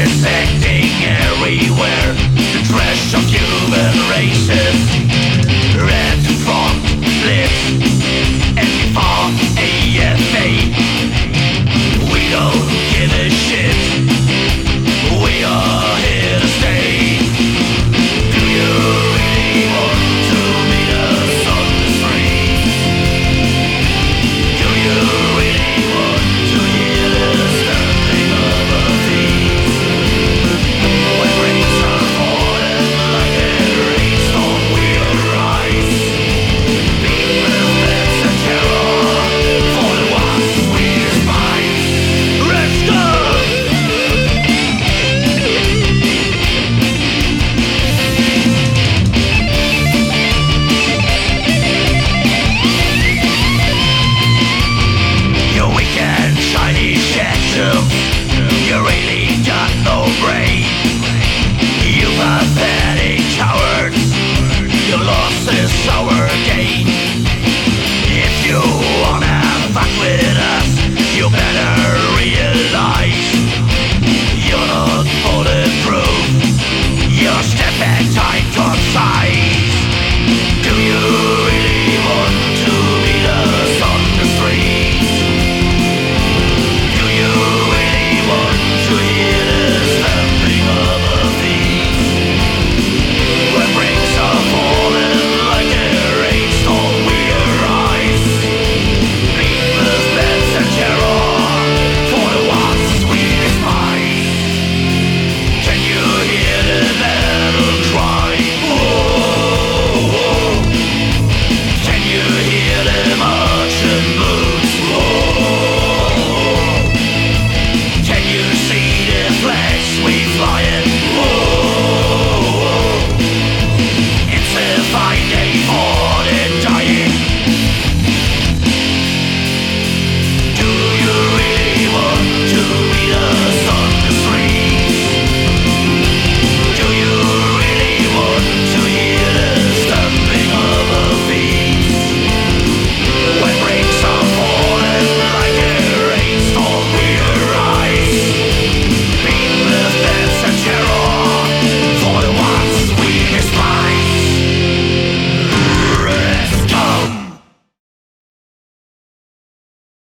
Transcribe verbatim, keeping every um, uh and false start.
dissecting everywhere. The trash of human races. Red front lips. N F A F A. We don't give a shit. We are here to stay. Do you really want to meet us on the street? Do you really want to hear the stamping of our feet? When rains are falling like a rainstorm, we arise. Beating beds and terror for the ones we despise. Let's go! You weekend shiny shadows, you really got no brain. You pathetic cowards, your loss is our gain. If you wanna fuck with us, you better realize you're not bulletproof. Your step back time concise. Do you really want to meet us on the street? Do you really want to hear the stamping of our feet? When rings are falling like a rainstorm, we arise. Beatless beds and terror for the ones we despise. Can you hear the battle cry? Whoa. Can you hear the marching boots? Whoa. Can you see the flags we flying? Whoa. It's a fine day for the dying. Do you really want to meet us on